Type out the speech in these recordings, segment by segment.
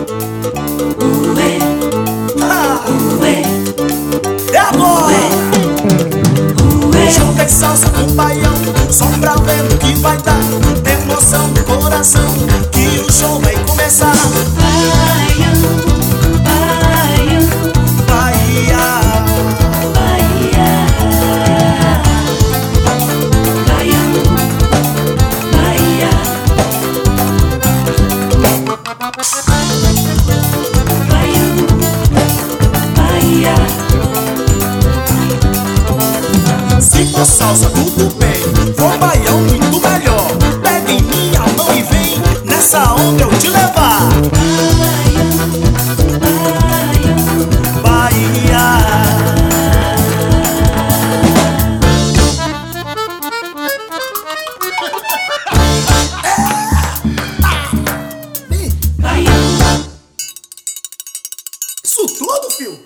Ué, ué, É agora! ué. Junta e salsa com baião, só pra ver o que vai dar. Emoção no coração, que o show vai começar. Baião, baião, Bahia, Bahia. Baião, Bahia. Baião, Bahia. se for salsa tudo bem, for baião muito melhor. Pega em minha mão e vem, nessa onda eu te levar. Bahia, isso tudo, fio?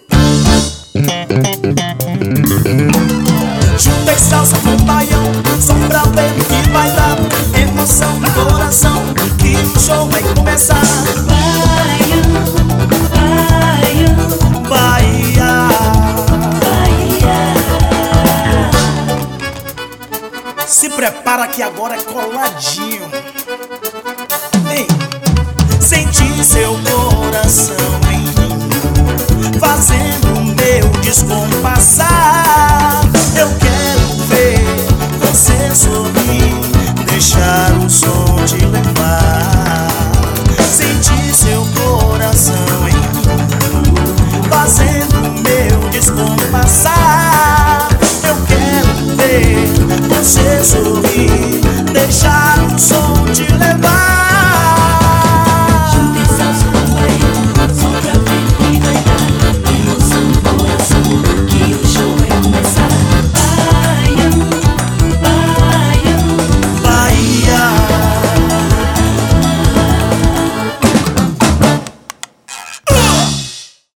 Junta e salsa com baião, só pra ver o que vai dar. Emoção no coração, que o show vai começar. Bahia, se prepara que agora é coladinho. Ei, senti seu coração em mim, fazendo o meu descompassar.